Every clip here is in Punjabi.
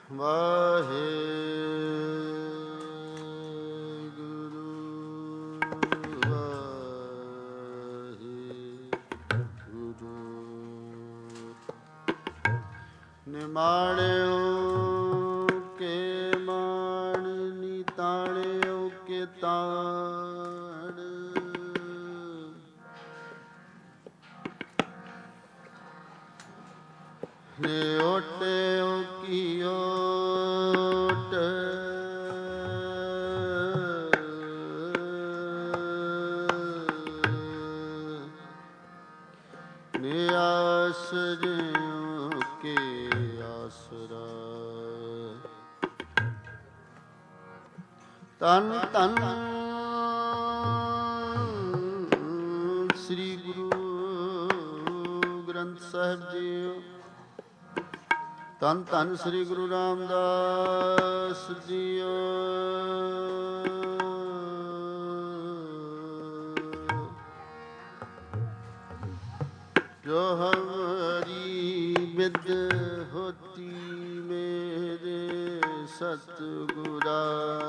ਵਾਹਿਗੁਰੂ ਵਾਹਿਗੁਰੂ। ਨਿਮਾਣਿਓ ਕੇ ਮਾਣ, ਨਿਤਾਣਿਓ ਕੇ ਤਾਣ। ਨਿਓਟਿਓ ਕੀ ਓਟ, ਨਿਆਸਰਿਓ ਕੇ ਆਸਰਾ। ਧੰਨ ਧੰਨ ਸ੍ਰੀ ਗੁਰੂ ਗ੍ਰੰਥ ਸਾਹਿਬ ਜੀਓ। ਧੰਨ ਧੰਨ ਸ੍ਰੀ ਗੁਰੂ ਰਾਮਦਾਸ ਜੀਓ। ਜੋ ਹਮਾਰੀ ਬਿਦ ਹੋਤੀ ਮੇਰੇ ਸਤਿਗੁਰਾ।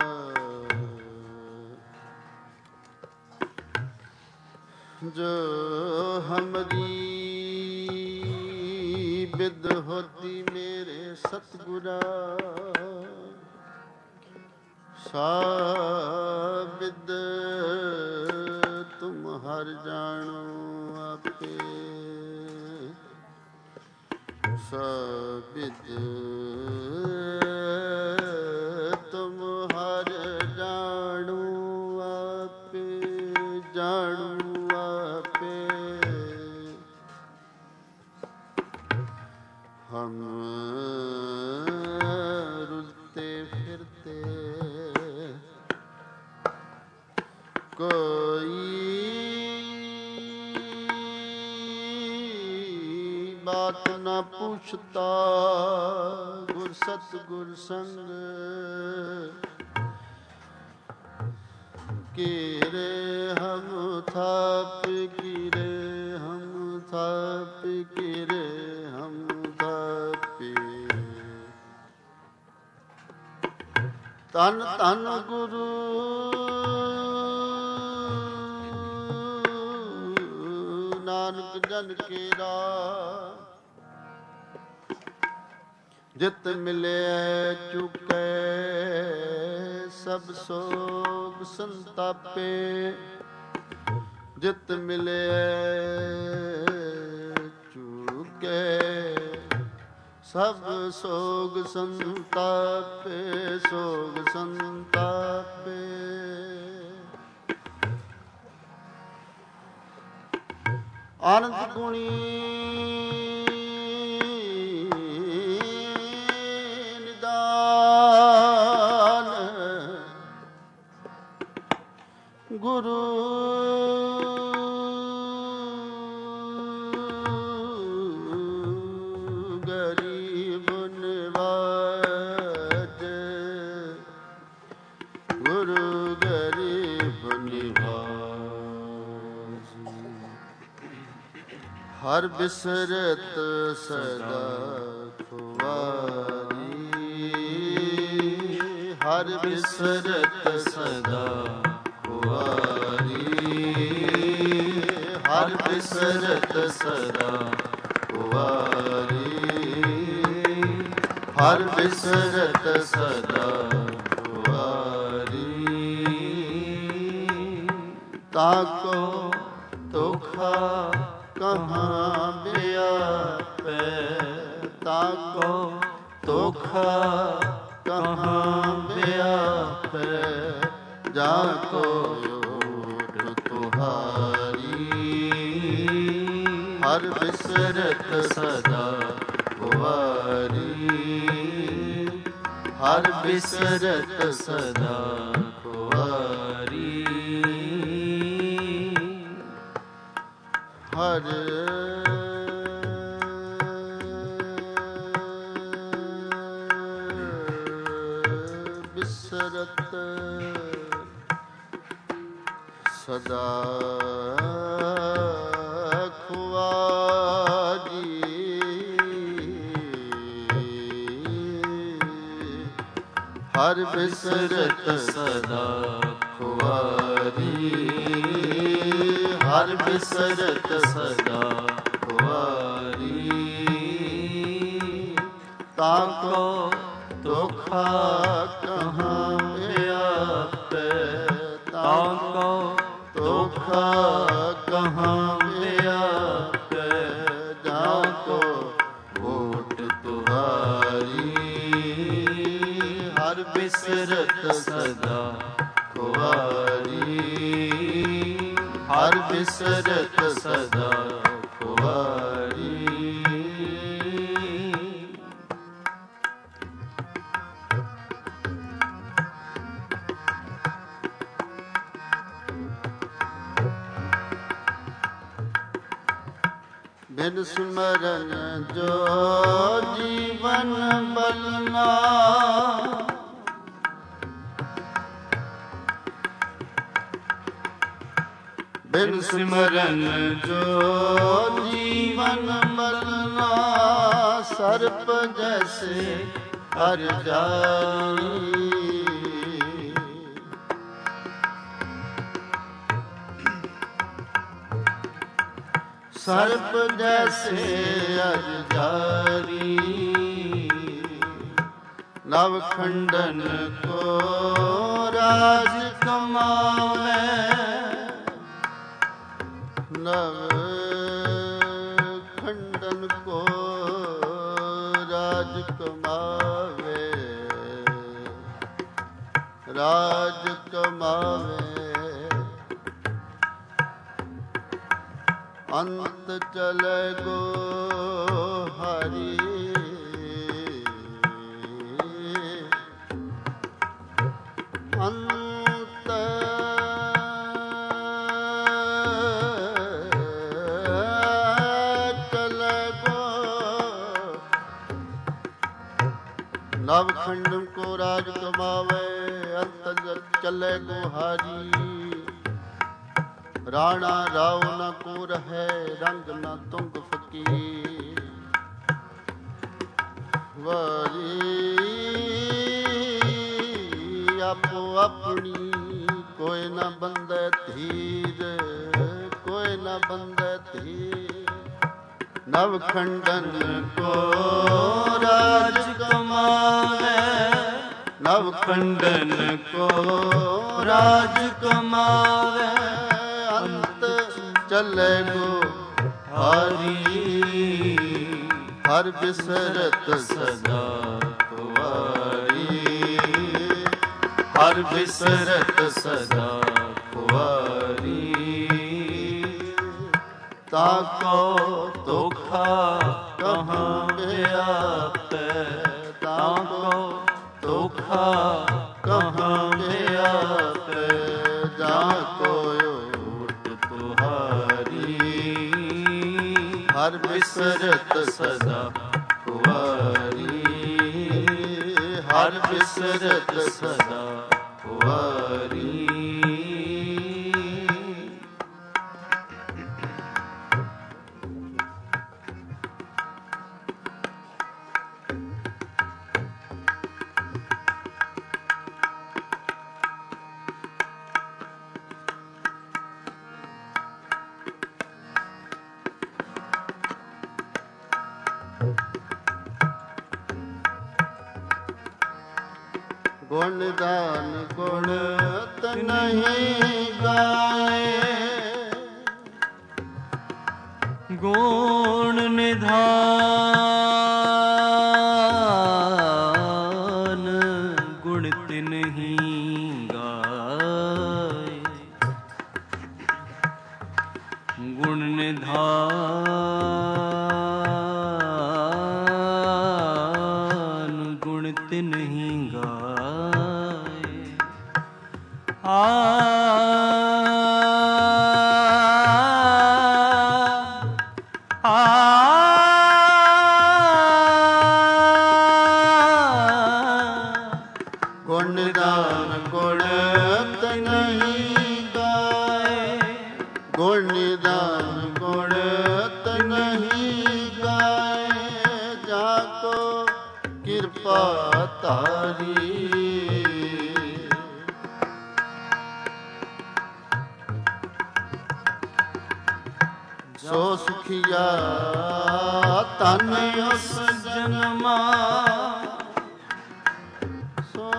ਜੋ ਹਮਾਰੀ ਬਿਦ ਹੋਤੀ ਮੇਰੇ ਸਤਿਗੁਰਾ। ਸਾ ਬਿਦ ਤੁਮ ਹਰ ਜਾਣੋ ਆਪੇ। ਸਾ ਬਿਦ ਤੁਮ ਹਰ ਜਾਣੋ ਆਪੇ। ਜਾਣੋ ਆਪੇ। ਹਮ ਰੁਲਤੇ ਫਿਰਤੇ ਕੋਈ ਬਾਤ ਨਾ ਪੁੱਛਤਾ। ਗੁਰ ਸਤਿਗੁਰ ਸੰਗ ਕੀਰੇ ਹਮ ਥਾਪ। ਕੀਰੇ ਹਮ ਥਾਪ। ਕੀਰੇ ਹਮ ਥਾਪੇ। ਧੰਨ ਧੰਨ ਗੁਰੂ ਨਾਨਕ ਜਨ ਕੇਰਾ। ਜਿਤ ਮਿਲਿਆ ਚੁਕੈ ਸਭ ਸੋਗ ਸੰਤਾਪੇ। ਜਿਤ ਮਿਲਿਆ ਚੁਕੈ ਸਭ ਸੋਗ ਸੰਤਾਪੇ। ਸੋਗ ਸੰਤਾਪੇ। ਆਨੰਦ ਗੁਣੀ ਨਿਦਾਨ। ਗੁਰੂ ਗਰੀਬ ਨਿਵਾਜ। ਗੁਰੂ ਗਰੀਬ ਨਿਵਾਜ। ਹਰ ਬਿਸਰਤ ਸਦਾ ਖੁਆਰੀ। ਹਰ ਬਿਸਰਤ ਸਦਾ ਖੁਆਰੀ। ਹਰ ਬਿਸਰਤ ਸਦਾ ਖੁਆਰੀ। ਹਰ ਬਿਸਰਤ ਸਦਾ ਖੁਆਰੀ। ਤਾਕੋ ਤੁਖਾ ਕਹਾਂ ਵਿਆਪੈ। ਤਾਕੋ ਤੁਖਾ ਕਹਾਂ ਵਿਆਪੈ। ਜਾਕੋ ਓਟ ਤੁਹਾਰੀ। ਹਰ ਬਿਸਰਤ ਸਦਾ ਖੁਆਰੀ। ਹਰ ਬਿਸਰਤ ਸਦਾ ਖੁਆਰੀ। ਹਰ ਬਿਸਰਤ ਸਦਾ ਖੁਆਰੀ। ਹਰ ਬਿਸਰਤ ਸਦਾ ਖੁਆਰੀ, ਹਰ ਬਿਸਰਤ ਸਦਾ ਖੁਆਰੀ। ਤਾਕੋ ਧੋਖਾ ਕਹਾਂ ਵਿਆਪੈ, ਤਾਕੋ ਧੋਖਾ ਕਹਾਂ ਵਿਆਪੈ, ਜਾਕੋ ਓਟ ਤੁਹਾਰੀ। ਹਰ ਬਿਸਰਤ ਸਦਾ ਖੁਆਰੀ, ਹਰ ਬਿਸਰਤ ਸਦਾ ਖੁਆਰੀ। ਬਿਨ ਸਿਮਰਨ ਜੋ ਜੀਵਨ ਬਲਨਾ, ਬਿਨ ਸਿਮਰਨ ਜੋ ਜੀਵਨ ਬਲਨਾ, ਸਰਪ ਜੈਸੇ ਹਰ ਜਾਈ। ਸਰਪ ਜੈਸੇ ਅਰ ਜਾਰੀ, ਨਵ ਖੰਡਨ ਕੋ ਰਾਜ ਕਮਾਵੇ, ਨਵ ਖੰਡਨ ਕੋ ਰਾਜ ਕਮਾਵੇ, ਰਾਜ ਕਮਾਵੇ। ਅੰਤ ਚਲੇ ਗੋ ਹਰੀ, ਅੰਤ ਚਲੇ ਗੋ। ਨਵ ਖੰਡਨ ਕੋ ਰਾਜ ਕਮਾਵੇ, ਅੰਤ ਚਲੇ ਗੋ ਹਰੀ। ਰਾਣਾ ਰਾਉ ਨ ਕੋ ਰਹੈ, ਰੰਗ ਨ ਤੁੰਗ ਫਕੀਰ। ਵਾਰੀ ਆਪੋ ਆਪਣੀ, ਕੋਈ ਨ ਬੰਧੈ ਧੀਰ, ਕੋਈ ਨ ਬੰਧੈ ਧੀਰ। ਨਵ ਖੰਡਨ ਕੋ ਰਾਜ ਕਮਾਵੇ, ਨਵ ਖੰਡਨ ਕੋ ਰਾਜ ਕਮਾਵੇ, ਅੰਤ ਚਲੇ ਗੋ ਹਰੀ। ਹਰ ਬਿਸਰਤ ਸਦਾ ਖੁਆਰੀ, ਹਰ ਬਿਸਰਤ ਸਦਾ ਖੁਆਰੀ। ਤਾਕੋ ਧੋਖਾ ਕਹਾਂ ਵਿਆਪੈ, ਤਾਕੋ ਧੋਖਾ ਕਹਾਂ ਵਿਆਪੈ, ਜਾਕੋ ਓਟ ਤੁਹਾਰੀ। ਹਰ ਬਿਸਰਤ ਸਦਾ ਖੁਆਰੀ, ਹਰ ਬਿਸਰਤ ਸਦਾ ਖੁਆਰੀ। ਗੁਣ ਦਾਨ ਗੁਣਤ ਨਹੀਂ ਗਾਏ, ਗੁਣ ਨਿਧਾਨ ਗੁਣਤ ਨਹੀਂ ਗਾਏ, ਗੁਣ ਨਿਧਾਨ ਗੁਣਤ ਨਹੀਂ ਗਾਏ। ਗੁਣ ਨਿਧਾਨ ਗੁਣਤ ਨਹੀਂ ਗਾਏ, ਗੁਣ ਨਿਧਾਨ ਗੁਣਤ ਨਹੀਂ ਗਾਏ, ਜਾਕੋ ਕਿਰਪਾ ਤਾਰੀ। ਸੁਖੀਆ ਤਨ ਉਸ ਜਨਮਾ ਸੋ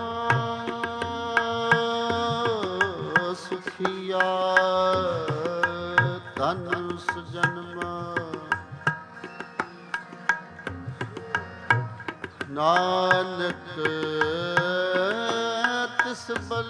ਸੁਖੀਆ ਤਨ ਉਸ ਜਨਮਾ ਨਾਨਕ ਤਿਸ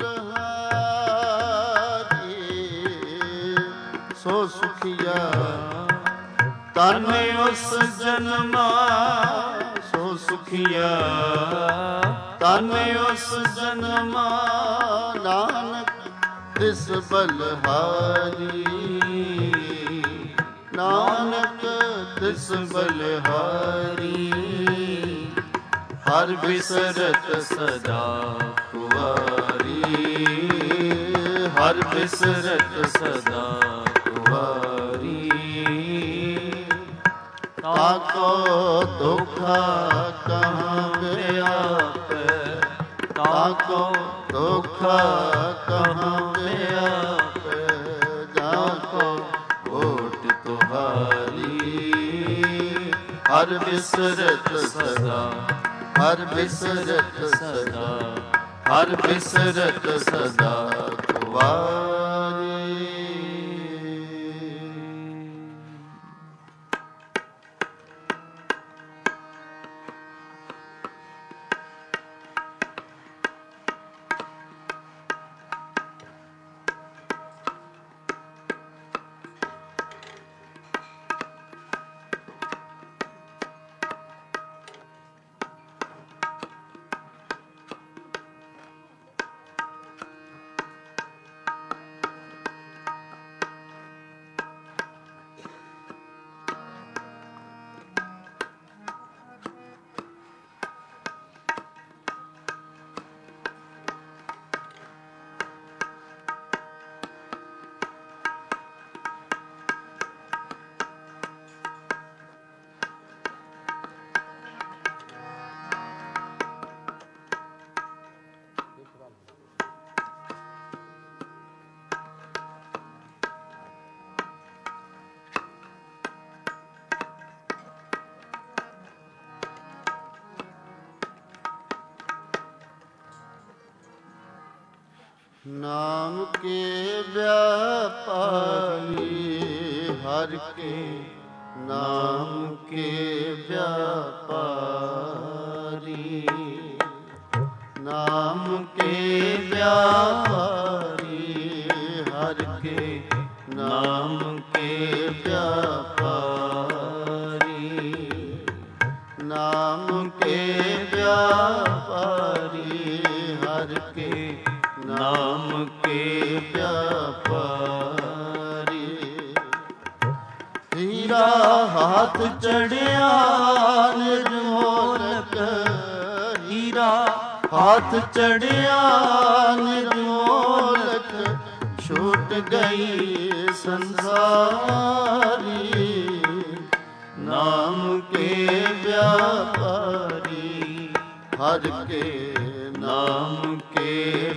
ਬਲਹਾਰੀ ਸੋ ਸੁਖੀਆ ਤਨ ਉਸ ਜਨਮਾ ਸੋ ਸੁਖੀਆ ਤਨ ਉਸ ਜਨਮਾ ਨਾਨਕ ਤਿਸ ਬਲਹਾਰੀ ਨਾਨਕ ਤਿਸ ਬਲਹਾਰੀ ਹਰ ਬਿਸਰਤ ਸਦਾ ਕੁਵਾਰੀ ਹਰ ਬਿਸਰਤ ਸਦਾ ਕੁਵਾਰੀ ਤਾਕੋ ਦੁਖਾ ਕਹਾਂ ਵਿਆਪੈ ਤਾਕੋ ਦੁਖਾ ਕਹਾਂ ਵਿਆਪੈ ਜਾਕੋ ਓਟ ਤੁਹਾਰੀ ਹਰ ਬਿਸਰਤ ਸਦਾ ਹਰ ਬਿਸਰਤ ਸਦਾ ਹਰ ਬਿਸਰਤ ਸਦਾ ਕੁਵਾਰੀ ਨਾਮ ਕੇ ਵਿਆਪਾਰੀ ਹਰਿ ਕੇ ਨਾਮ ਕੇ ਵਿਆਪਾਰੀ ਨਾਮ ਕੇ ਵਿਆਪਾਰੀ ਹਰਿ ਕੇ ਨਾਮ ਕੇ ਵਿਆਪਾਰੀ ਨਾਮ ਕੇ ਵਿਆਪਾਰੀ ਹਰਿ ਕੇ ਨਾਮ ਕੇ ਵਿਆਪਾਰੀ ਹੀਰਾ ਹੱਥ ਚੜਿਆ ਨਿਰਮੋਲਕ ਹੀਰਾ ਹੱਥ ਚੜਿਆ ਨਿਰਮੋਲਕ ਛੂਟ ਗਈ ਸੰਸਾਰੀ ਨਾਮ ਕੇ ਵਿਆਪਾਰੀ ਹਰਿ ਕੇ ਨਾਮ ਕੇ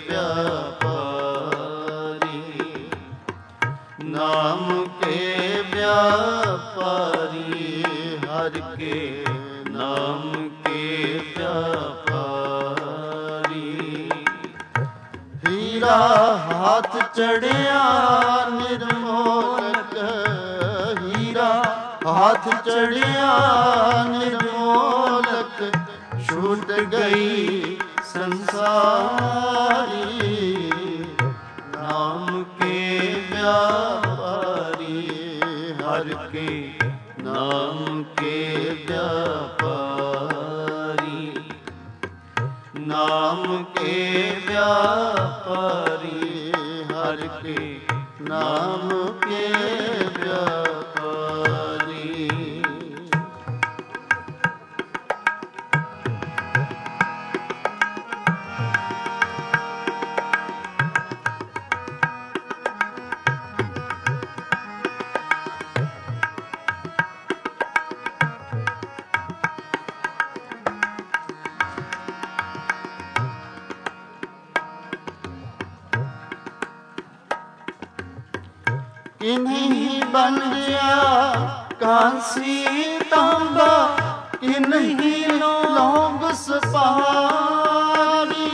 ਵਿਆਪਾਰੀ ਨਾਮ ਕੇ ਵਿਆਪਾਰੀ ਹਰਿ ਕੇ ਨਾਮ ਕੇ ਵਿਆਪਾਰੀ ਹੀਰਾ ਹੱਥ ਚੜਿਆ ਨਿਰਮੋਲਕ ਹੀਰਾ ਹੱਥ ਚੜਿਆ ਨਿਰਮੋਲਕ ਛੂਟ ਗਈ ਸੰਸਾਰੀ ਨਾਮ ਕੇ ਵਿਆਪਾਰੀ ਹਰਿ ਕੇ ਨਾਮ ਕੇ ਵਿਆਪਾਰੀ ਨਾਮ ਕੇ ਵਿਆਪਾਰੀ ਹਰਿ ਕੇ ਨਾਮ ਕੇ ਵਿਆਪਾਰੀ ਕਿਨਹੀ ਬੰਦਿਆ कांसी तांबा इन्हीं लौंग सुपारी।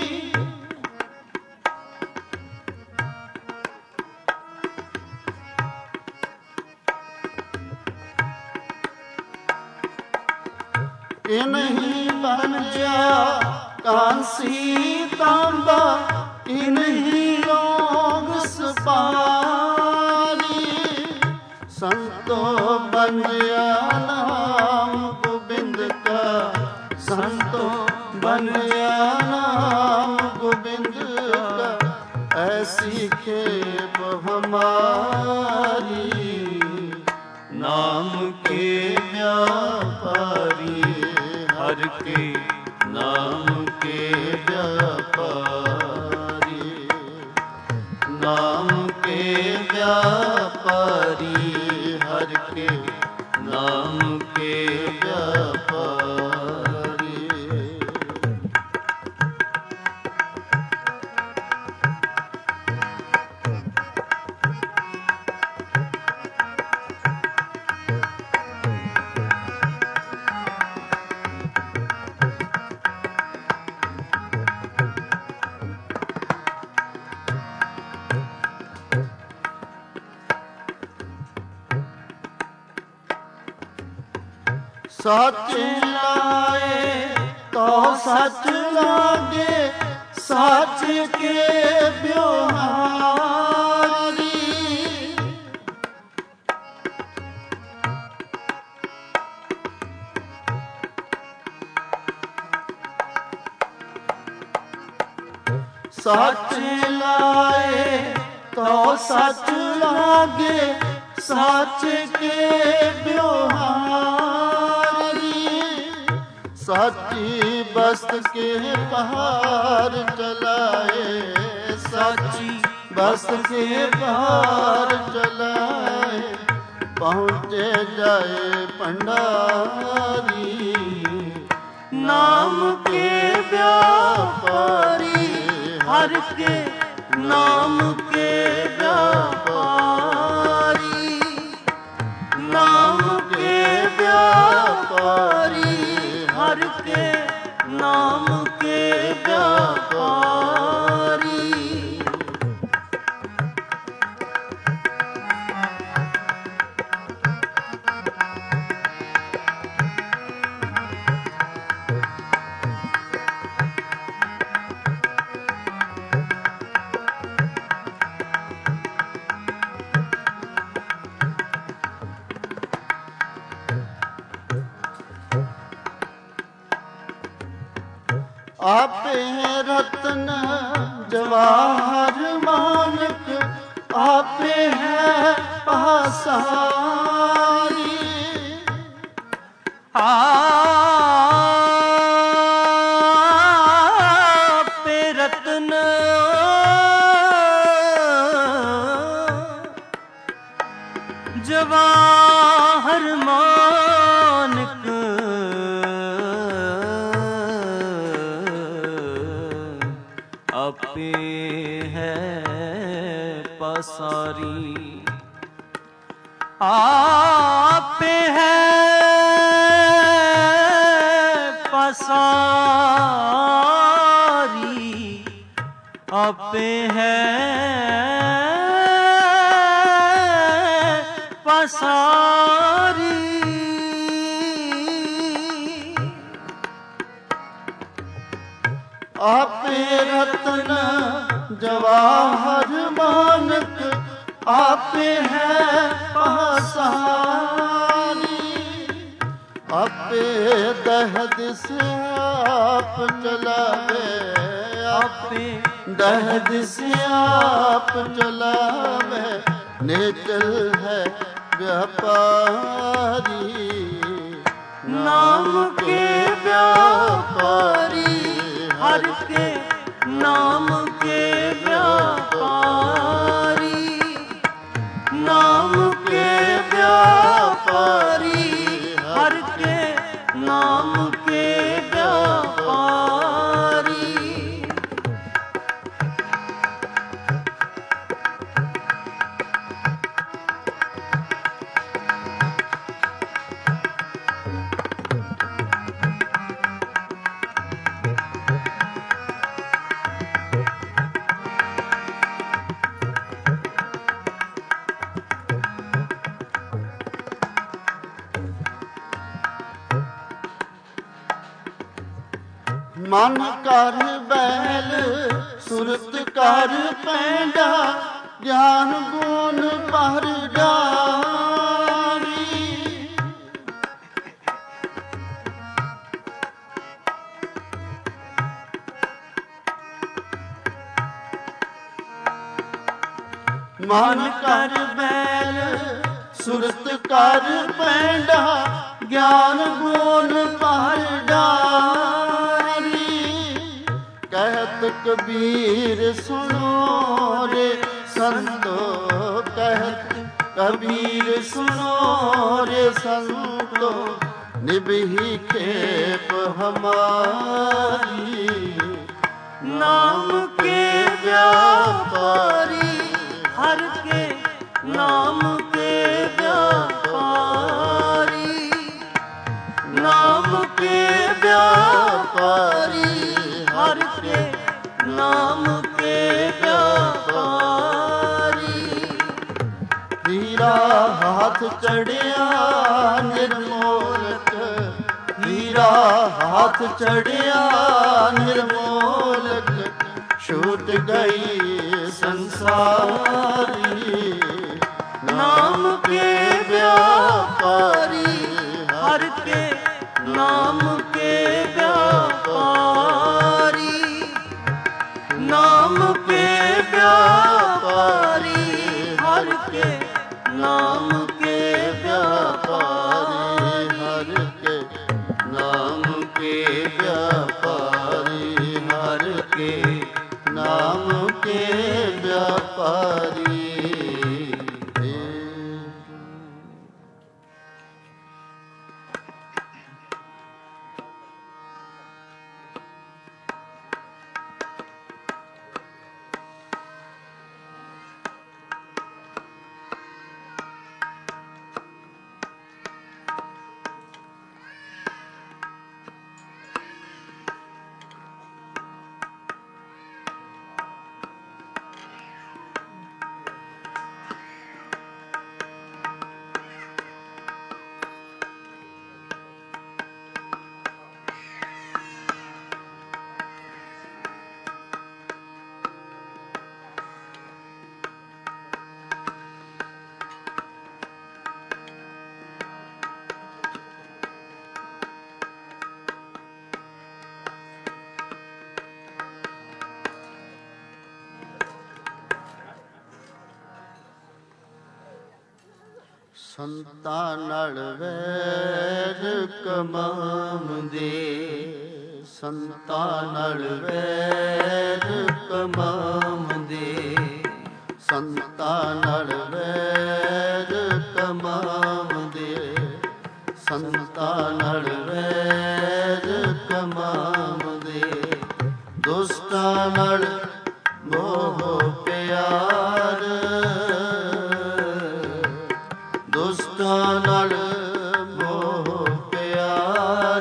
इन्हीं बंजा कांसी तांबा इन्हीं लौंग सुपारी। संतो बंजिया नाम गोबिंद का, संतो बंजिया नाम गोबिंद का, ऐसी खेप हमारी। नाम के व्यापारी, हर के नाम के व्यापारी। नाम के व्यापारी, हर के नाम के व्यापारी। सच लाए तो सच लागे, सच के ब्योहारी। सच लाए तो सच लागे, सच के ब्योहारी। सच्ची बस्त के पहाड़ चलाए, सच्ची बस्त के पहाड़ चलाए, पहुँचे जाए पंडारी। नाम के व्यापारी, हर के नाम के व्यापारी। नाम के व्यापारी, हर के नाम के व्यापारी। आपे रत्न जवाहर मानक, आपे है पासारी। आपे रत्न जवाहर मानक, आपे है पसारी। आपे है पसारी, आपे है पसारी। आपे रत्न जवाहर मानक, आपे है पासारी। आपे दहद से आप चलावे, आपे दहद से आप चलावे, नेचल है व्यापारी। नाम के व्यापारी, हर के नाम के व्यापारी। नाम के व्यापारी, हर के नाम के व्यापारी। ਮਨ ਕਰ ਬੈਲ ਸੁਰਤ ਕਰ ਪੈਂਡਾ ਗਿਆਨ ਗੁਣ ਭਰ ਜਾਣੀ। ਮਨ ਕਰ ਬੈਲ ਸੁਰਤ ਕਰ ਪੈਂਡਾ ਗਿਆਨ ਗੁਣ ਭਰ ਜਾਣੀ। ਕਹਿਤ ਕਬੀਰ ਸੁਣੋ ਰੇ ਸੰਤੋ, ਕਹਿਤ ਕਬੀਰ ਸੁਣੋ ਰੇ ਸੰਤੋ, ਨਿਭੀ ਖੇਪ ਹਮਾਰੀ। ਨਾਮ ਕੇ व्यापारी, हर के नाम के व्यापारी। नाम के व्यापारी, हर के नाम के व्यापारी। हीरा हाथ चढ़िया निर्मोलक, हीरा हाथ चढ़िया निर्मोलक, छूट गई संसारी। नाम के व्यापारी, हर के नाम के व्यापारी। नाम के व्यापारी, हर के नाम के व्यापारी। हर के नाम के व्यापारी, हर के नाम के व्यापारी। ਸੰਤਾਂ ਨਾਲ ਵੈਰ ਕਮਾਉਂਦੇ, ਸੰਤਾਂ ਨਾਲ ਵੈਰ ਕਮਾਉਂਦੇ, ਸੰਤਾਂ ਨਾਲ ਵੈਰ ਕਮਾਉਂਦੇ, ਸੰਤਾਂ ਨਾਲ ਵੈਰ ਕਮਾਉਂਦੇ। ਦੁਸ਼ਟਾਂ ਨਾਲ ਮੋਹ ਪਿਆਰ, ਦੁਸ਼ਟਾਂ ਨਾਲ ਮੋਹ ਪਿਆਰ,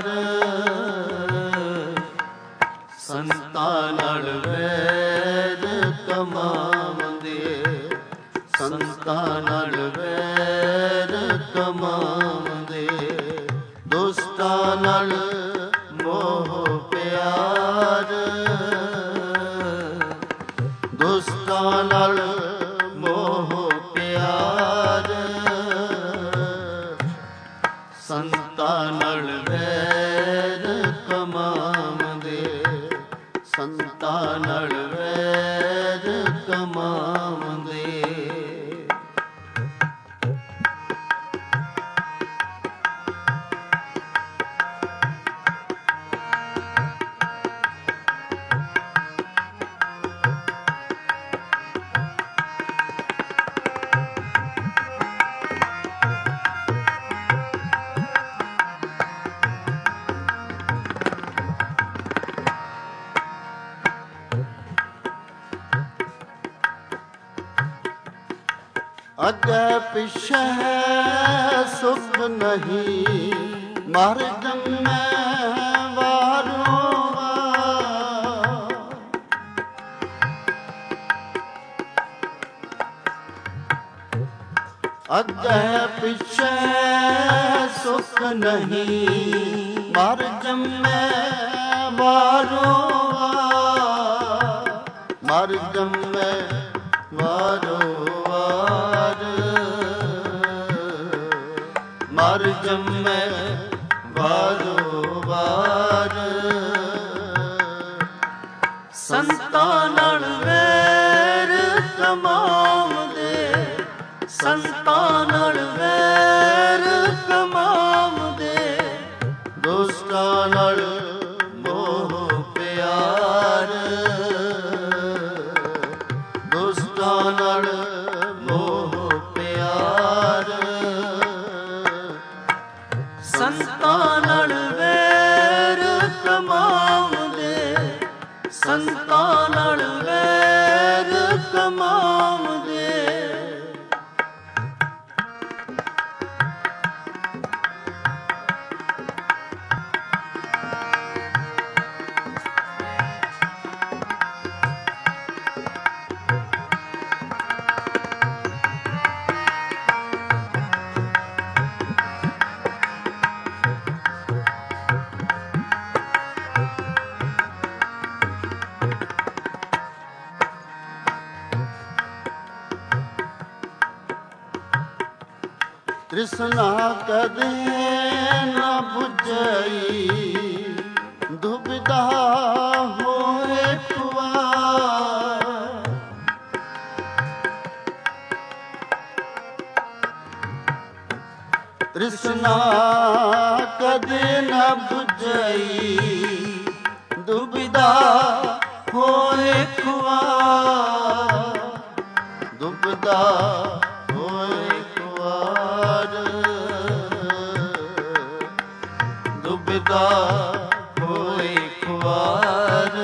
ਸੰਤਾਂ ਨਾਲ ਵੈਰ ਕਮਾਉਂਦੇ, ਸੰਤਾਂ ਨਾਲ ਵੈਰ ਕਮਾਉਂਦੇ। ਦੁਸ਼ਟਾਂ ਨਾਲ ਮੋਹ ਪਿਆਰ, ਦੁਸ਼ਟਾਂ ਨਾਲ ਮੋਹ ਪਿਆਰ, ਸੰਤਾਂ ਨਾਲ ਵੈਰ ਕਮਾਉਂਦੇ, ਸੰਤਾਂ ਨਾਲ ਵੈਰ ਕਮਾਉਂਦੇ। ਅੱਗੇ ਪਿਛੇ ਸੁਖ ਨਹੀਂ, ਮਰ ਜੰਮੈ ਵਾਰੋ ਵਾਰ। ਅੱਗੇ ਪਿਛੇ ਸੁਖ ਨਹੀਂ, ਮਰ ਜੰਮੈ ਵਾਰ। ਵਾਰੋ ਵਾਰ, ਮਰ ਜੰਮੈ ਵਾਰੋ ਵਾਰ, ਮਰ ਜੰਮੈ ਵਾਰੋ ਵਾਰ। ਸੰਤਾਂ ਨਾਲ ਵੈਰ ਕਮਾਉਂਦੇ, ਸੰਤਾਂ ਨਾਲ ਵੈਰ ਕਮਾਉਂਦੇ, ਦੁਸ਼ਟਾਂ ਨਾਲ ਮੋਹ ਪਿਆਰ, ਦੁਸ਼ਟਾਂ ਨਾਲ ਮੋਹ ਪਿਆਰ। ਸੰਤਾਂ ਨਾਲ ਵੈਰ ਕਮਾਉਂਦੇ, ਸੰਤਾਂ ਨਾਲ ਵੈਰ ਕਮਾਉਂਦੇ। ਤ੍ਰਿਸ਼ਨਾ ਕਦੇ ਨਾ ਬੁਝਈ, ਦੁਬਿਧਾ ਹੋਏ ਖੁਆਰ। ਤ੍ਰਿਸ਼ਨਾ ਕਦੇ ਨਾ ਬੁਝਈ, ਦੁਬਿਧਾ ਹੋਏ ਖੁਆਰ, ਦੁਬਿਧਾ ਹੋਏ ਖੁਆਰ, ਦੁਬਿਧਾ ਹੋਏ ਖੁਆਰ।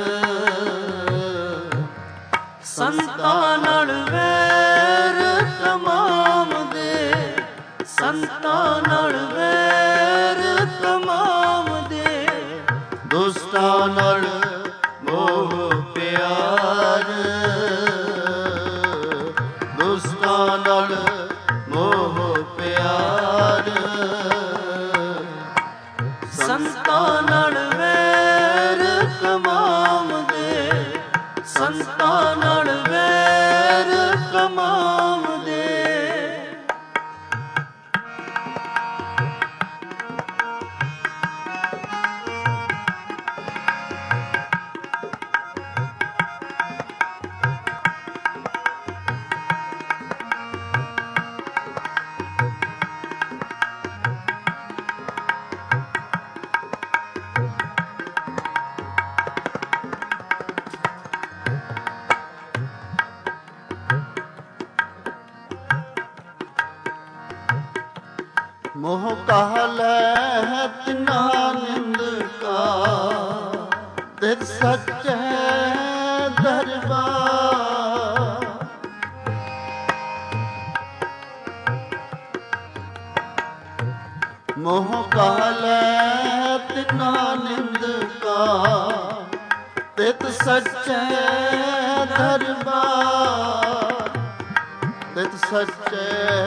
ਸੰਤਾਂ ਨਾਲ ਵੈਰ ਕਮਾਉਂਦੇ, ਸੰਤਾਂ ਨਾਲ ਵੈਰ ਕਮਾਉਂਦੇ, ਦੁਸ਼ਟਾਂ ਨਾਲ ਮੋਹ ਪਿਆਰ, ਦੁਸ਼ਟਾਂ ਨਾਲ ਮੋਹ ਪਿਆਰ। ਸੰਤਾਂ ਨਾਲ ਵੈਰ ਕਮਾਉਂਦੇ, ਸੰਤਾਂ ਨਾਲ ਵੈਰ ਕਮਾਉਂਦੇ। मोह कहलै है तिना निंद का, तित सच्चे दरबार। मोह कहलै तिना निंद का, तित सच्चे दरबार, तित सच्चे।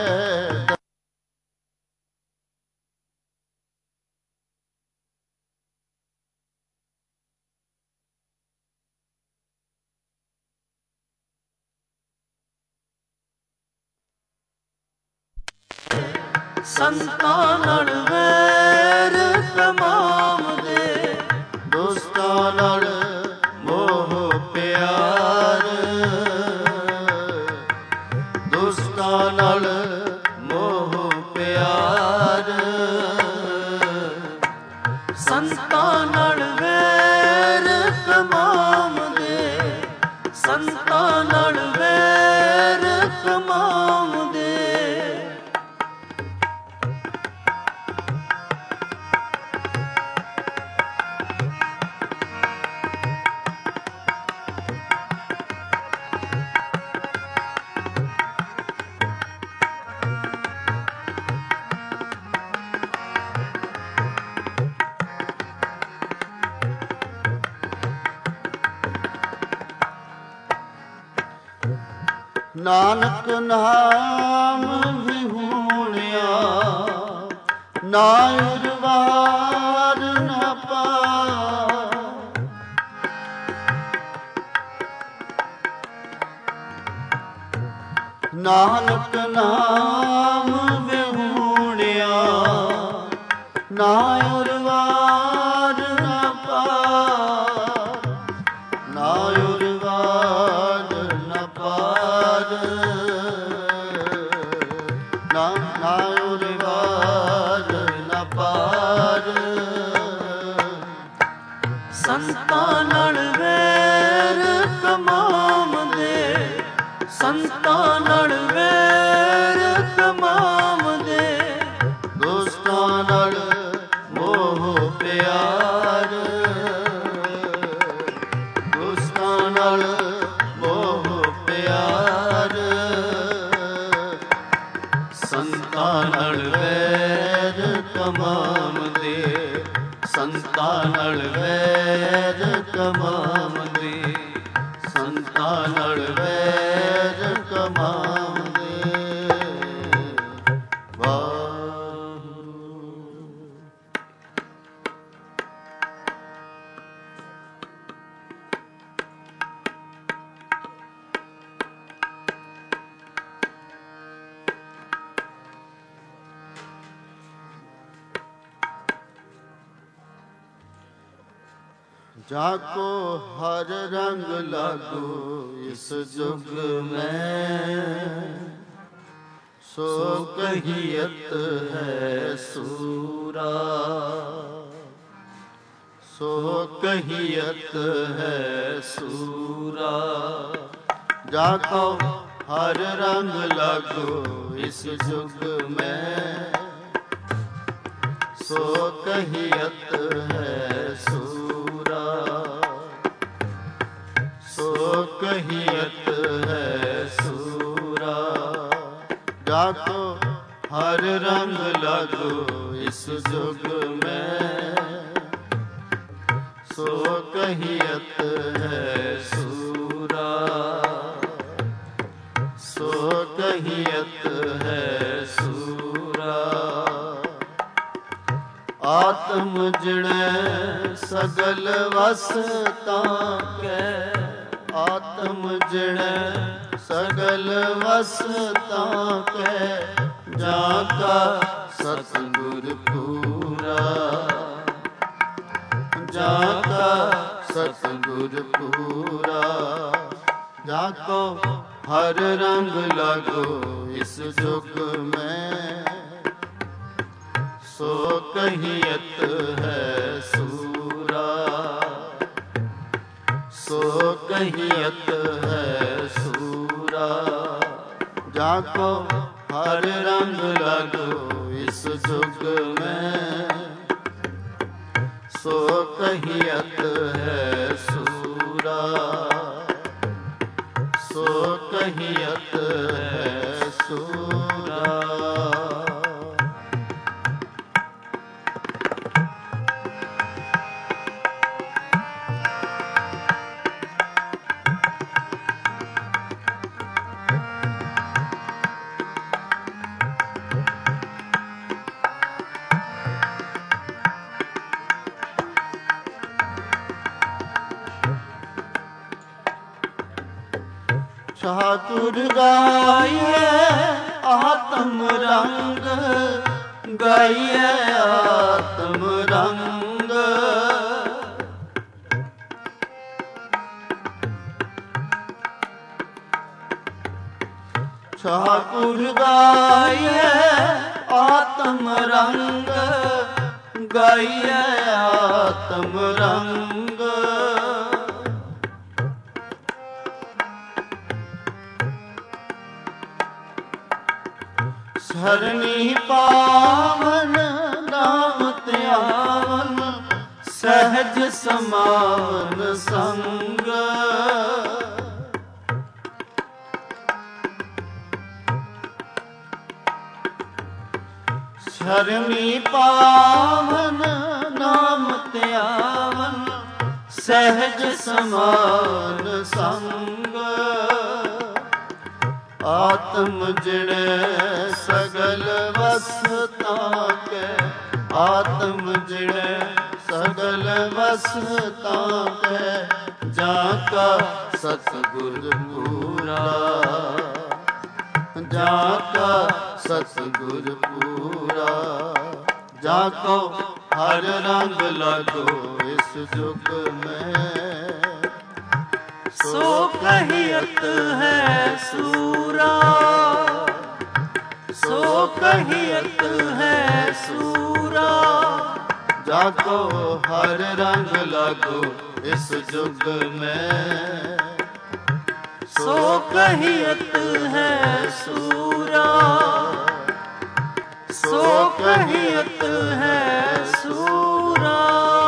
ਸੰਤਾਂ ਨਾਲ ਵੈਰ ਕਮਾਉਂਦੇ, ਦੁਸ਼ਟਾਂ ਨਾਲ ਮੋਹ ਪਿਆਰ, ਦੁਸ਼ਟਾਂ ਨਾਲ ਮੋਹ ਪਿਆਰ। ਸੰਤਾਂ ਨਾਲ ਵੈਰ ਕਮਾਉਂਦੇ, ਸੰਤਾਂ ਨਾਲ ਵੈਰ ਕਮਾਉਂਦੇ। ਨਾਨਕ ਨਾਮ ਵਿਹੂਣਿਆ, ਨਾ ਉਰਵਾਰ ਨਾ ਪਾਰ। ਨਾਨਕ ਨਾਮ ਵਿਹੂਣਿਆ ਨਾ ਉਰਵਾਰ ਨਾ ਪਾਰ, ਨਾ ਉਰਵਾਰ ਨਾ ਪਾਰ, ਨਾ ਉਰਵਾਰ ਨਾ ਪਾਰ। ਸੰਤਾਂ ਨਾਲ ਵੈਰ ਕਮਾਉਂਦੇ, ਸੰਤਾਂ ਨਾਲ ਵੈਰ ਕਮਾਉਂਦੇ, ਦੋਸਤਾਂ ਨਾਲ ਮੋਹ ਪਿਆਰ, ਦੋਸਤਾਂ ਨਾਲ ਮੋਹ ਪਿਆਰ। ਸੰਤਾਂ ਨਾਲ ਵੈਰ ਕਮਾਉਂਦੇ, ਸੰਤਾਂ ਨਾਲ ਵੈਰ ਕਮਾਉਂਦੇ, ਸੰਤਾਂ ਨਾਲ ਵੈਰ ਕਮਾਉਂਦੇ। ਵਾਹਿਗੁਰੂ। जाको हर रंग लागो इस जुग में, सो कहियत है सूरा, सो कहियत है सूरा। जाको हर रंग लागो इस जुग में, सो कहियत है सूरा, सो कहियत है सूरा। जाको हर रंग लागो इस जुग में, सो कहियत है सूरा, सो कहियत है सूरा। आत्म जिणे सगल वसता कै, आत्म जिणे सगल वसता कै, जाका सतगुर पूरा, जाका सतगुर पूरा। जाको हर रंग लागो इस जुग में, सो कहियत है सूरा, सो कहियत है सूरा। जाको हर रंग लागो इस जुग में, सो कहियत है सूरा, सो कहियत है सूरा। चातुर गाइए आत्म रंग, गाइए आत्म रंग। चातुर गाइए आत्म रंग, गाइए आत्म रंग। सरनी पावन नाम त्यावन, सहज समावन संग। सरनी पावन नाम त्यावन, सहज समान संग। आत्म जिणे सगल वसता कै, आत्म जिणे सगल वसता कै, जाका सतगुर पूरा, जाका सतगुर पूरा। जाको हर रंग लगो इस जुग में, सो कहियत है सूरा, सो कहियत है सूरा। जाको हर रंग लगो इस जुग में, सो कहियत है सूरा, सो कहियत है सूरा।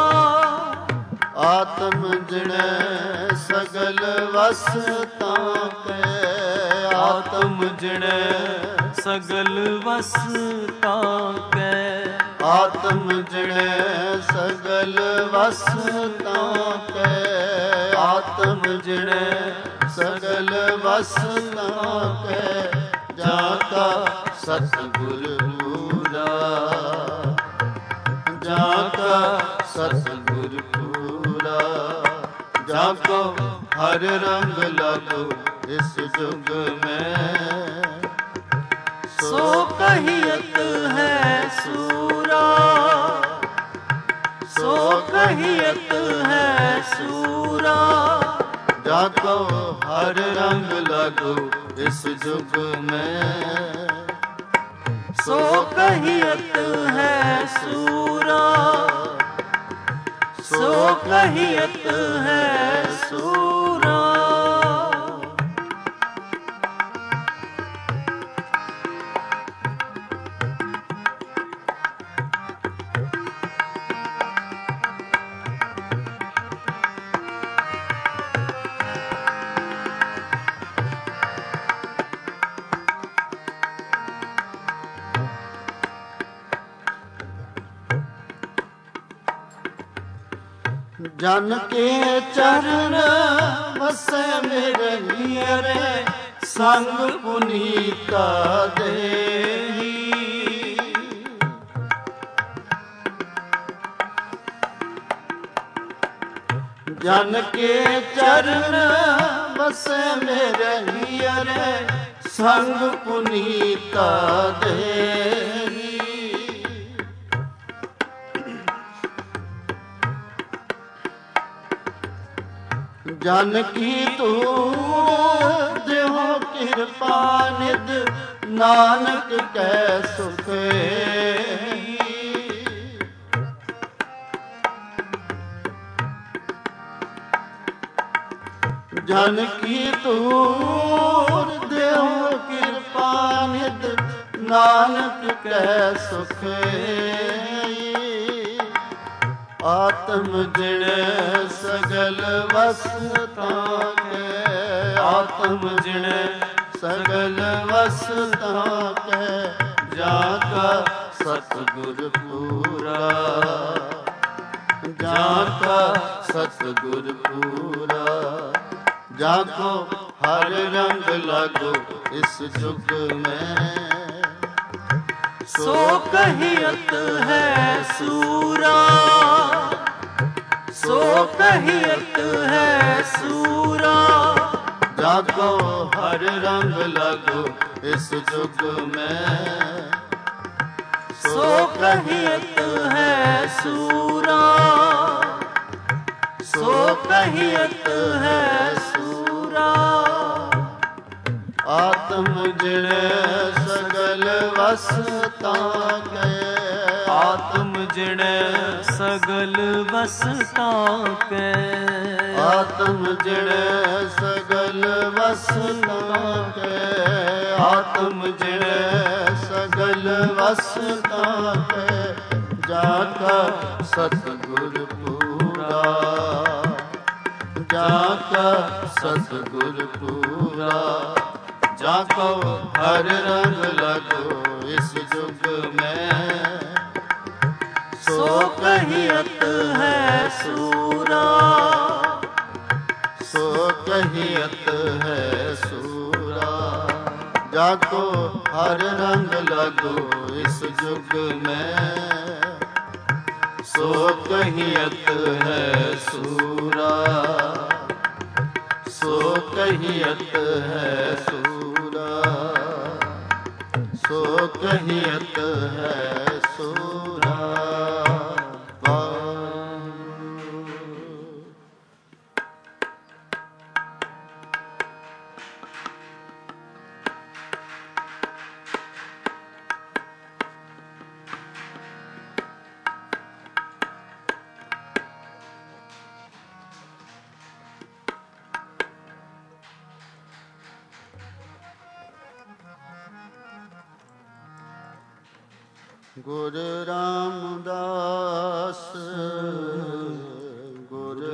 आत्म जिणे सगल वस ताके, आत्म जिणे सगल वस ताके, आत्म जिणे सगल वस ताके, आत्म जिणे सगल वस ताके। जाका सतगुर पूरा, जाका सतगुर पूरा। जाको हर रंग लगो इस जुग में, सो कहियत है सूरा, सो कहियत है सूरा। जाको हर रंग लगो इस जुग में, सो कहियत है सूरा, सो कहियत है सूरा। जन के चरण वसै मेरे हियरे, संग पुनीता देही। जन के चरण वसै मेरे हियरे, संग पुनीता देही। जन की तूर देहो कृपा निध, नानक कै सुख। जन की तूर देहो कृपा निध, नानक कै सुख। आत्म जिणे सगल वस ताके, आत्म जिणे सगल वस ताके। जाका सतगुर पूरा, जाका सतगुर पूरा। जाको हर रंग लगो इस जुग में, सो कहियत है सूरा, सो कहियत है सूरा। जाको हर रंग लगो इस जुग में, सो कहियत है सूरा, सो कहियत है सूरा। आत्म जिणे सगल वस ताके, आत्म जिणे सगल वस ताके, आत्म जिणे सगल वस ताके, आत्म जिणे सगल वस ताके। जाका सतगुर पूरा, जाका सतगुर पूरा। जाको हर रंग लगो इस जुग में, सो कहियत है सूरा, सो कहियत है सूरा। जाको हर रंग लगो इस जुग में, सो कहियत है सूरा, सो कहियत है सूरा। ਕਹੀਅਤ ਹੈ ਸੂਰਾ। ਗੁਰੂ ਰਾਮਦਾਸ ਗੁਰੂ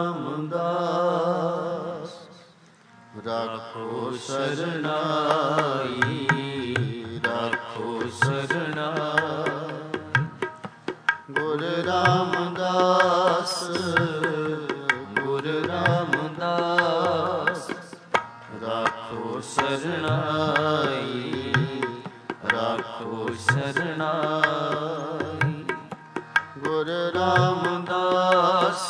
ਰਾਮਦਾਸ ਰਾਖੋ ਸਰਨਾਈ ਰਾਖੋ ਸਰਨਾਈ। ਗੁਰੂ ਰਾਮਦਾਸ ਗੁਰੂ ਰਾਮਦਾਸ ਰਾਖੋ ਸਰਨਾਈ ਰਾਖੋ ਸਰਨਾਈ। ਗੁਰੂ ਰਾਮਦਾਸ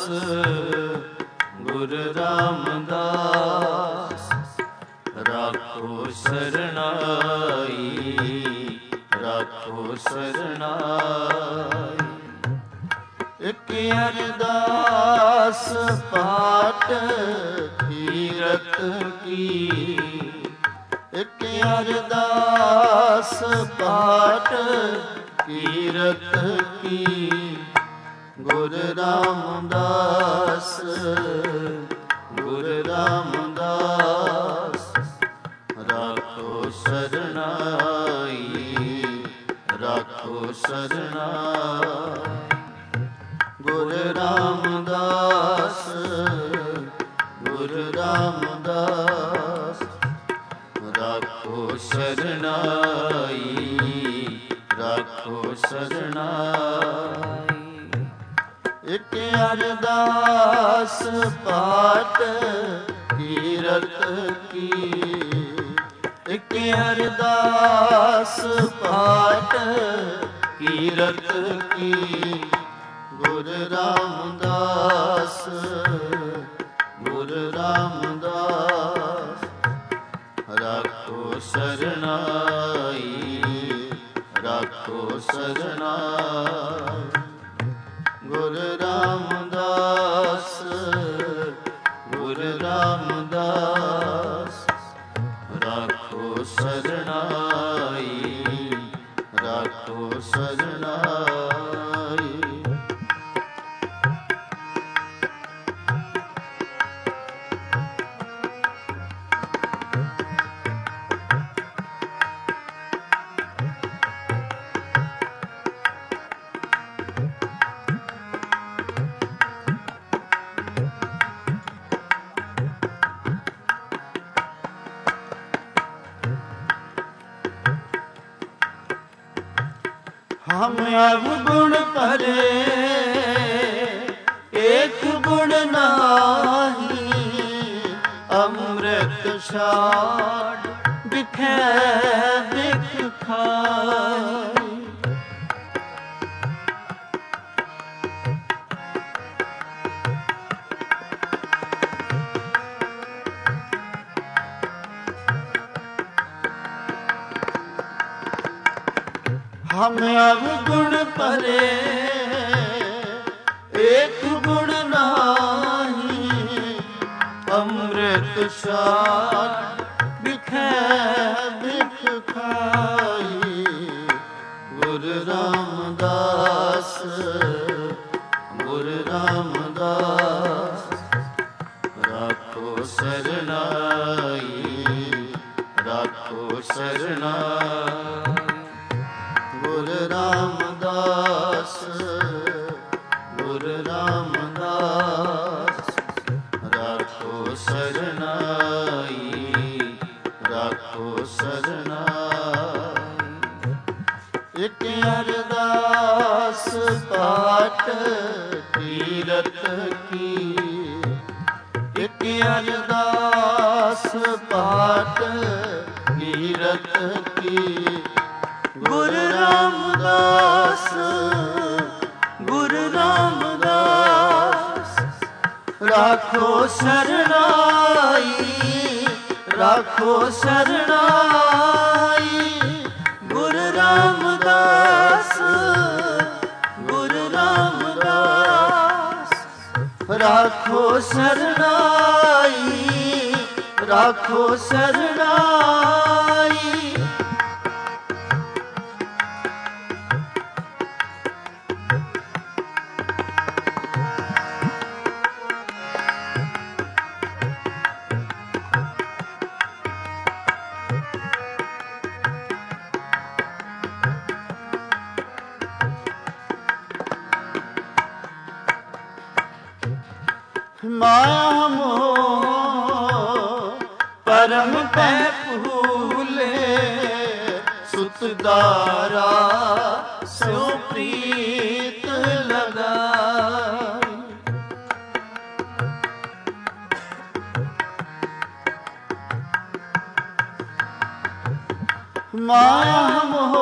ਗੁਰੂ ਰਾਮਦਾਸ ਰਾਖੋ ਸਰਨਾਈ ਰਾਖੋ ਸਰਨਾਈ। ਇਕ ਅਰਦਾਸ ਪਾਟ ਕੀਰਤ ਕੀ, ਇਕ ਅਰਦਾਸ ਪਾਟ ਕੀਰਤ ਕੀ। ਗੁਰੂ ਰਾਮਦਾਸ ਗੁਰੂ ਰਾਮਦਾਸ ਰਾਖੋ ਸਰਨਾਈ ਰਾਖੋ ਸਰਨਾਈ। ਗੁਰੂ ਰਾਮਦਾਸ ਗੁਰੂ ਰਾਮਦਾਸ ਰਾਖੋ ਸਰਨਾਈ ਰਾਖੋ ਸਰਨਾਈ। ਇਕ ਅਰਦਾਸ ਪਾਟ ਕੀਰਤ ਕੀ, ਇਕ ਅਰਦਾਸ ਪਾਟ ਕੀਰਤ ਕੀ। ਗੁਰੂ ਰਾਮਦਾਸ ਗੁਰੂ ਰਾਮਦਾਸ ਰਾਖੋ ਸਰਨਾਈ ਰਾਖੋ ਸਰਨਾਈ। ਗੁਰੂ ਰਾਮਦਾਸ ਗੁਰੂ ਰਾਮਦਾਸ ਰਾਖੋ ਸਰਨਾਈ ਰਾਖੋ ਸਰਨਾਈ। हम अवगुण परे एक गुण नाही, अमृत छाड़ बिखे बिख खाई। हम अवगुण परे एक गुण नाही, अमृत छाड़ बिखे बिख खाई। गुरु रामदास गुरु रामदास राखो सरनाई राखो सरनाई। गुरु रामदास गुरु रामदास राखो सरनाई राखो सरनाई। एक अरदास पाठ तीरथ की, एक अरदास पाठ तीरथ की। गुरु रामदास गुरु रामदास राखो सरनाई राखो सरनाई। गुरु राम ਰਾਖੋ ਸਰਨਾਈ, ਰਾਖੋ ਸਰਨਾਈ। ਮਾਇਆ ਮੋਹ ਪਰਮ ਪੈ ਭੂਲੇ, ਸੁਤ ਦਾਰਾ ਸਿਉ ਪ੍ਰੀਤ ਲਗਾਈ। ਮਾਇਆ ਮੋਹ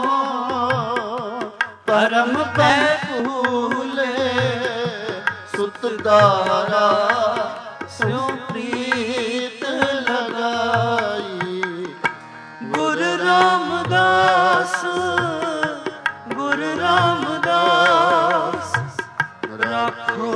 ਪਰਮ ਪੈ ਭੂਲੇ, ਸੁਤ ਦਾਰਾ ਸਿਉ ਪ੍ਰੀਤ ਲਗਾਈ। ਗੁਰ ਰਾਮਦਾਸ, ਗੁਰ ਰਾਮਦਾਸ ਰਾਖੋ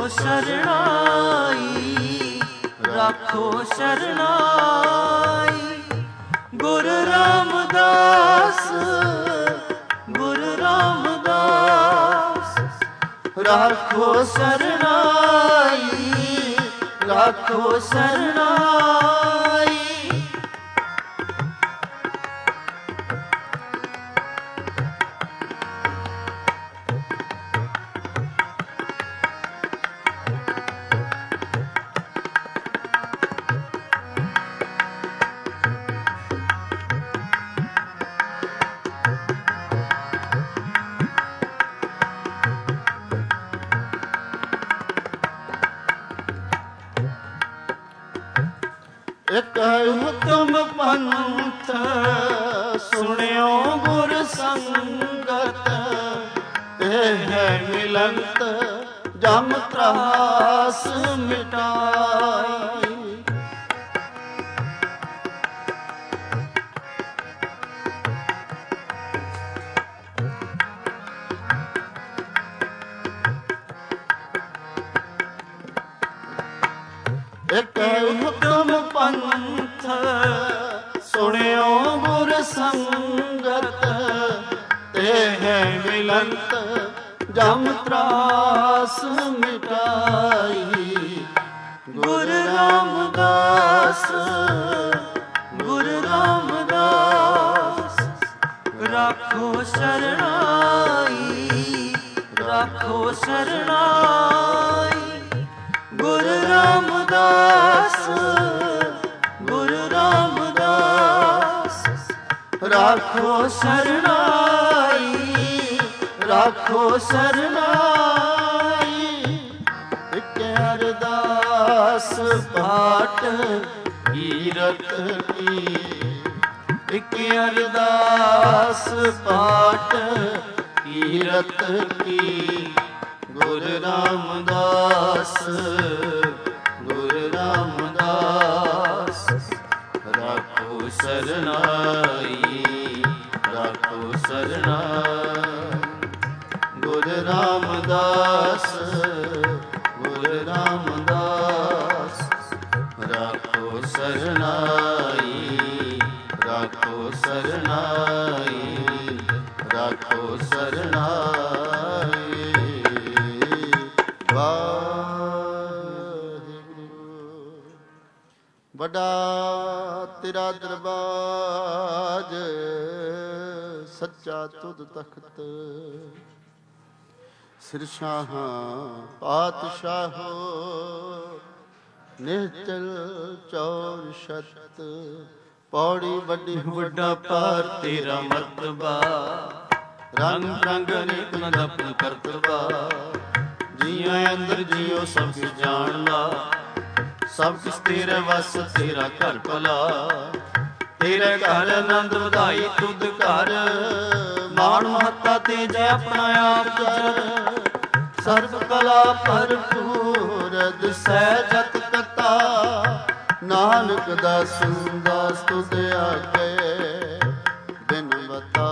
ਸ਼ਰਣਾਈ, ਰਾਖੋ ਸ਼ਰਣਾਈ। ਗੁਰ ਰਾਮਦਾਸ, ਗੁਰ ਰਾਮਦਾਸ ਰਾਖੋ ਸਰਨਾਈ, ਰਾਖੋ ਸਰਨਾਈ। ਇਕ ਹੁਕਮ ਪੰਥ ਸੁਣਿਓ ਗੁਰ ਸੰਗਤ, ਇਹ ਹੈ ਮਿਲੰਤ ਜਮ ਤਰਾਸ ਮਿਟਾਈ। ਇਕ ਹੁਕਮ ਪੰਥ ਸੁਣਿਓ ਗੁਰ ਸੰਗਤ, ਤੇ ਹੈ ਮਿਲੰਤ ਜਮ ਤਰਾਸ ਮਿਟਾਈ। ਗੁਰ ਰਾਮਦਾਸ, ਗੁਰ ਰਾਮਦਾਸ ਰਾਖੋ ਸ਼ਰਣਾਈ, ਰਾਖੋ ਸ਼ਰਣਾਈ। ਗੁਰ ਰਾਮਦਾਸ, ਗੁਰ ਰਾਮਦਾਸ ਰਾਖੋ ਸਰਨਾਈ, ਰਾਖੋ ਸਰਨਾਈ। ਇਕ ਅਰਦਾਸ ਪਾਟ ਕੀਰਤ ਕੀ, ਇਕ ਅਰਦਾਸ ਪਾਟ ਕੀਰਤ ਕੀ। ਗੁਰ ਰਾਮਦਾਸ, ਗੁਰ ਰਾਮਦਾਸ ਰਾਖੋ ਸਰਨਾਈ, ਰਾਖੋ ਸਰਨਾਈ। ਗੁਰ ਰਾਮਦਾਸ, ਗੁਰ ਰਾਮਦਾਸ ਰਾਖੋ ਸਰਨਾਈ, ਰਾਖੋ ਸਰਨਾਈ, ਰਾਖੋ ਸਰਨਾਈ। ਵੱਡਾ ਤੇਰਾ ਦਰਬਾਰ, ਸੱਚਾ ਤੁਧ ਤਖਤ। ਸਿਰਸ਼ਾਹਾਂ ਪਾਤਸ਼ਾਹੋ, ਨਿਹਚਲ ਚੌਰ ਛਤ। ਪੌੜੀ ਵੱਡੀ ਵੱਡਾ ਪਾਰ ਤੇਰਾ ਮਰਤਬਾ, ਰੰਗ ਰੰਗ ਅਨੇਕ ਨਦਪਨ ਕਰਤਬਾ। ਜੀਆਂ ਅੰਦਰ ਜੀਓ ਸਭ ਕੁਛ ਜਾਣਦਾ, ਸਭ ਕੁਛ ਤੇਰੇ ਵਸ ਤੇਰਾ ਘਰ ਭਲਾ। ਤੇਰੇ ਘਰ ਆਨੰਦ ਵਧਾਈ ਤੁਧ ਘਰ, ਮਾਣ ਮਹੱਤਾ ਤੇਜ ਆਪਣਾ ਆਪ ਕਰ। ਸਰਬ ਕਲਾ ਭਰਪੂਰ ਦਿਸੈ ਜਤ ਕਤਾ, ਨਾਨਕ ਦਾਸੁ ਦਾਸ ਤੁਧ ਆਗੇ ਬਿਨ ਬਤਾ।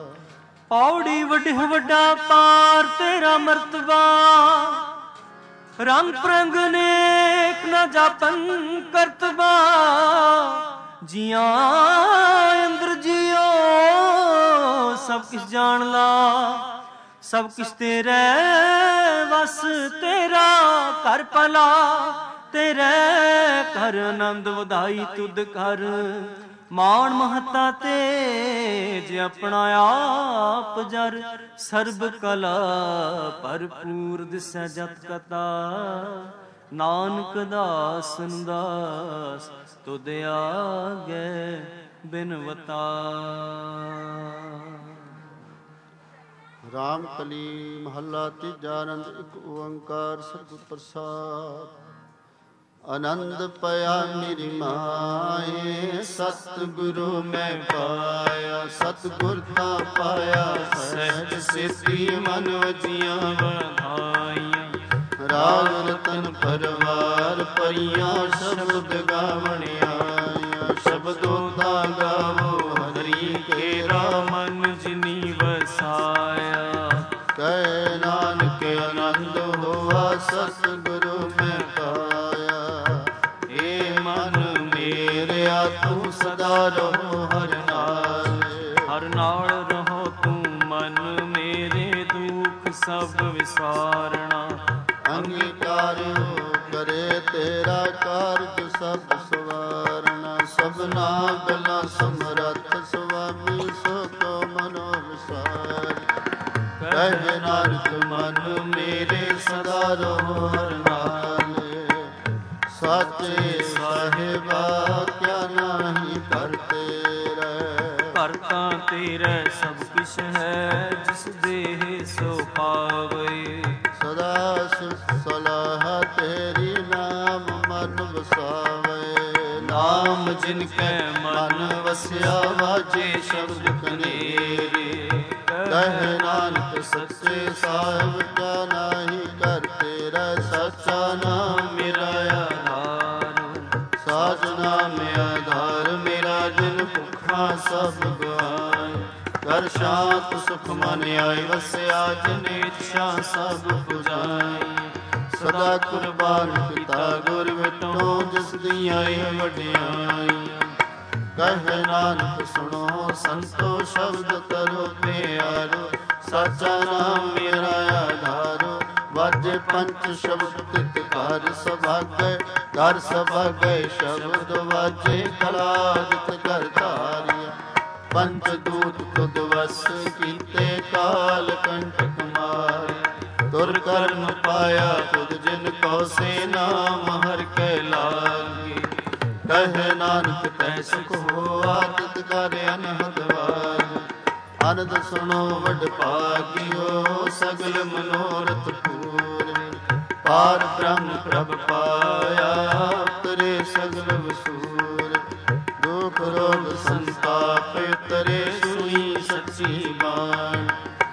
ਪੌੜੀ ਵੱਡੇ ਵੱਡਾ ਪਾਰ ਤੇਰਾ ਮਰਤਬਾ, ਰੰਗ ਪ੍ਰੰਗ ਨੇਕ ਨ ਜਾਪਨ ਕਰਤਬਾ, ਜੀਆਂ ਅੰਦਰ ਜੀਓ ਸਭ ਕਿਛ ਜਾਣ ਲਾ। ਸਭ ਕਿਛ ਤੇਰੇ ਵਸ ਤੇਰਾ ਘਰ ਭਲਾ, ਤੇਰੇ ਘਰ ਆਨੰਦ ਵਧਾਈ ਤੁਧ ਕਰ। ਮਾਣ ਮਹੱਤਾ ਤੇ ਜੇ ਆਪਣਾ ਆਪ ਜਰ, ਸਰਬ ਕਲਾ ਭਰਪੂਰ ਦਿਸੈ ਜਤ ਕਤਾ। ਨਾਨਕ ਦਾਸਨ ਦਾਸ ਤੁਧ ਆਗੇ ਬਿਨਵਤਾ। ਰਾਮ ਕਲੀ ਮਹੱਲਾ ਤੀਜਾ। ਆਨੰਦ ਇੱਕ ਓੰਕਾਰ ਸਤਿਗੁਰ ਪ੍ਰਸਾਦ। ਆਨੰਦ ਪਿਆ ਮੇਰੀ ਮਾਏ, ਸਤਿਗੁਰੂ ਮੈਂ ਪਾਇਆ। ਸਤਿਗੁਰ ਤਾਂ ਪਾਇਆ ਸਹਿਜ ਸਿੱਧੀ, ਮਨ ਵਜੀਆਂ ਵਧਾਈਆਂ। ਰਾਗ ਰਤਨ ਪਰਵਾਰ ਪਈਆਂ, ਸ਼ਬਦ ਗਾਵਣ ਆਇਆ। ਸ਼ਬਦੋ ਦਾ ਗਾਵੋ ਹਰੀ ਕੇਰਾ, ਮਨ ਜਿਨੀ ਵਸਾਇਆ। ਕਹਿ ਨਾਨਕ ਆਨੰਦ ਹੋਆ ਸਤਿਗੁਰੂ ਮੈਂ ਪਾਇਆ। ਏ ਮਨ ਮੇਰਿਆ ਤੂੰ ਸਦਾ ਰਹੋ ਹਰ ਨਾਲ। ਹਰ ਨਾਲ ਰਹੋ ਤੂੰ ਮਨ ਮੇਰੇ, ਦੁੱਖ ਸਭ ਵਿਸਾਰਣਾ। ਅੰਗੀਕਾਰਿਓ ਕਰੇ ਤੇਰਾ ਕਾਰਜ ਸਭ ਸਵਾਰਨਾ। ਸਭਨਾ ਗੱਲਾਂ ਸਮਰੱਥ ਸੁਆਮੀ, ਸੋ ਕੋ ਮਨੋ ਵਿਸਾਰ। ਕਹਿ ਨਾਨਕ ਮਨ ਮੇਰੇ ਸਦਾ ਰਹੋ ਹਰ ਨਾਲ। ਸਾਚੇ ਸਾਹਿਬਾ ਕਿਆ ਨਾਹੀ ਕਰ ਤੇਰਾ। ਘਰ ਤਾਂ ਤੇਰਾ ਸਭ ਕਿਛ ਹੈ, ਜਿਸ ਦੇਹ ਸੋ ਪਾਵੇ। ਸਦਾ ਸਲਾਹ ਤੇਰੀ, ਨਾਮ ਮਨ ਵਸਾਵੇ। ਨਾਮ ਜਿਨ ਕੈ ਮਨ ਵਸਿਆ, ਵਾਜੇ ਸ਼ਬਦ ਕਨੇਰੇ। ਕਹਿ ਨਾਨਕ ਸੱਚੇ ਸਾਹਿਬ ਕਿਆ ਨਾਹੀ ਕਰ ਤੇਰਾ। ਸੱਚਾ ਨਾਮ ਮੇਰਾ ਆਧਾਰ, ਸਾਜਨਾ ਮੈਂ ਆਧਾਰ ਮੇਰਾ। ਜਿਨ ਭੁੱਖਾ ਸਭ ਗਵਾਏ, ਕਰ ਸ਼ਾਂਤ ਸੁਖ ਮਨ ਆਏ ਵਸਿਆ। ਜਿਨ ਇੱਛਾ ਸਭ ਪੁਜਾਈ, ਸਦਾ ਕੁਰਬਾਨ ਕੀਤਾ ਗੁਰ ਵਿਟੋ। ਜਿਸ ਦੀਆਂ ਇਹ ਵਡਿਆਈਆਂ, ਕਹਿ ਨਾਨਕ ਸੁਣੋ ਸੰਤੋ ਸ਼ਬਦ ਕਰੋ ਪਿਆਰੋ। ਸਾਚਾ ਨਾਮ ਮੇਰਾ ਆਧਾਰੋ, ਵਾਜੇ ਪੰਚ ਸ਼ਬਦ ਤਿਤ ਘਰ ਸਭਾਗੈ। ਘਰ ਸਭਾਗੈ ਸ਼ਬਦ ਵਾਜੇ, ਕਲਾਗਤ ਕਰ ਧਾਰਿਆ। ਪੰਚ ਦੂਤ ਤੁਧ ਵਸ ਕੀਤੇ, ਕਾਲ ਕੰਟਕ ਮਾਰੇ। ਤੁਰ ਕਰਮ ਪਾਇਆ ਤੁਧ ਜਿਨ ਕੋ, ਸੇ ਨਾਮ ਹਰਿ ਕੈ ਲਾਗੇ। ਕਹਿ ਨਾਨਕ ਤੈ ਸੁਖ ਹੋਆ, ਤਿਤ ਕਰ ਅਨਹਦ ਵਾਰ। ਅਨੰਦ ਸੁਣੋ ਵਡ ਭਾਗਿਓ, ਸਗਲ ਮਨੋਰਥ ਪੂਰੇ। ਪਾਰ ਬ੍ਰਹਮ ਪ੍ਰਭ ਪਾਇਆ, ਉਤਰੇ ਸਗਲ ਵਸੂਰ। ਦੁਖ ਰੋਗ ਸੰਤਾਪ ਉਤਰੇ, ਸੁਣੀ ਸੱਚੀ ਬਾਣ।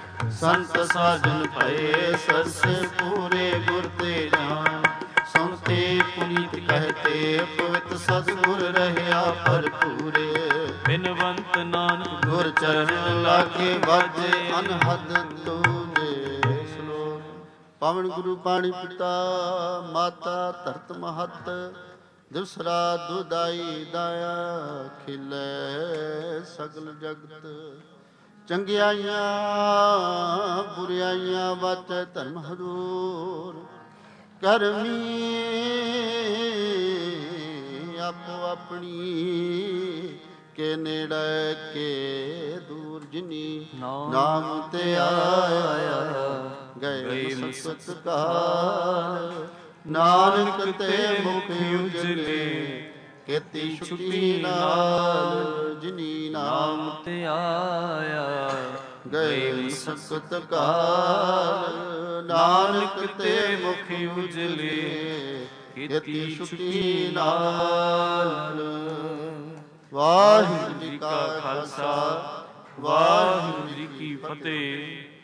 ਸੰਤ ਸਾਜਨ ਭਏ ਸਰਸੇ, ਪੂਰੇ ਗੁਰ ਤੇ ਜਾਣ। ਸੁਣਤੇ ਪੁਨੀਤ ਕਹਤੇ, ਪਵਿੱਤ ਸਤਿਗੁਰ ਰਹਿਆ ਭਰਪੂਰੇ। ਬਿਨਵੰਤ ਨਾਨਕ ਗੁਰ ਚਰਨ ਲਾਗੇ, ਵਾਜੇ ਅਨਹਦ ਤੂਜੇ ਸਲੋਕ। ਪਵਨ ਗੁਰੂ ਪਾਣੀ ਪਿਤਾ, ਮਾਤਾ ਧਰਤ ਮਹਤ। ਦਿਵਸ ਰਾਤ ਦੁਦਾਈ ਦਾਇਆ, ਖਿਲੇ ਸਗਲ ਜਗਤ। ਚੰਗਿਆਈਆਂ ਬੁਰਿਆਈਆਂ ਵਾਚੈ ਧਰਮ ਹਦੂਰ। ਕਰਮੀ ਆਪੋ ਆਪਣੀ, ਕੇ ਨੇੜੇ ਕੇ ਦੂਰ। ਜਿਨੀ ਨਾਮ ਤੇ ਆਇਆ, ਗਏ ਸਤਿ ਕਾਲ। ਨਾਨਕ ਤੇ ਮੁਖ ਉਜਲੇ, ਕੀਤੀ ਛੁੱਟੀ ਨਾਲ। ਜਿਨੀ ਨਾਮ ਤੇ ਆਇਆ, ਗਏ ਸਤਿ ਕਾਲ। ਨਾਨਕ ਤੇ ਮੁਖ ਉਜਲੇ, ਕੀਤੀ ਛੁੱਟੀ ਨਾਲ। ਵਾਹਿਗੁਰੂ ਜੀ ਕਾ ਖਾਲਸਾ, ਵਾਹਿਗੁਰੂ ਜੀ ਕੀ ਫਤਿਹ।